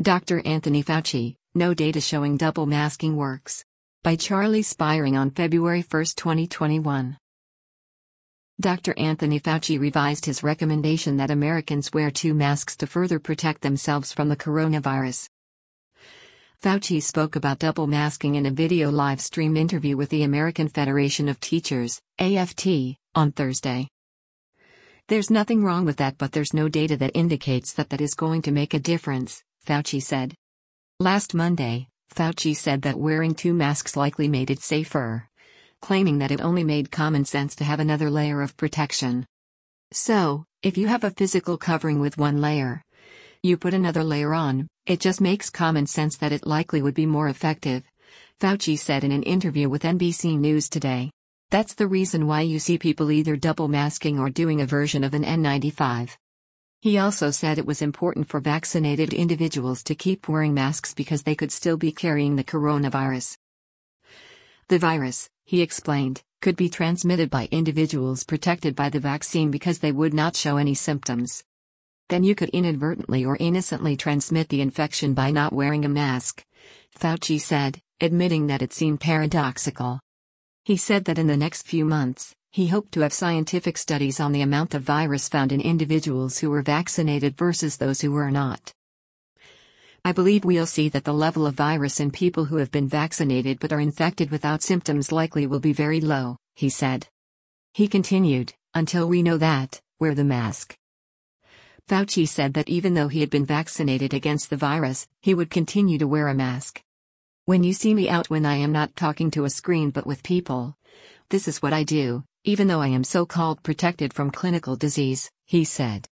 Dr. Anthony Fauci, no data showing double masking works. By Charlie Spiring on February 1, 2021. Dr. Anthony Fauci revised his recommendation that Americans wear 2 masks to further protect themselves from the coronavirus. Fauci spoke about double masking in a video live stream interview with the American Federation of Teachers, AFT, on Thursday. "There's nothing wrong with that, but there's no data that indicates that is going to make a difference," Fauci said. Last Monday, Fauci said that wearing 2 masks likely made it safer, claiming that it only made common sense to have another layer of protection. "So, if you have a physical covering with 1 layer, you put another layer on, it just makes common sense that it likely would be more effective," Fauci said in an interview with NBC News Today. "That's the reason why you see people either double masking or doing a version of an N95. He also said it was important for vaccinated individuals to keep wearing masks because they could still be carrying the coronavirus. The virus, he explained, could be transmitted by individuals protected by the vaccine because they would not show any symptoms. Then you could inadvertently or innocently transmit the infection by not wearing a mask," Fauci said, admitting that it seemed paradoxical. He said that in the next few months, he hoped to have scientific studies on the amount of virus found in individuals who were vaccinated versus those who were not. "I believe we'll see that the level of virus in people who have been vaccinated but are infected without symptoms likely will be very low," he said. He continued, "Until we know that, wear the mask." Fauci said that even though he had been vaccinated against the virus, he would continue to wear a mask. "When you see me out when I am not talking to a screen but with people, this is what I do, even though I am so-called protected from clinical disease," he said.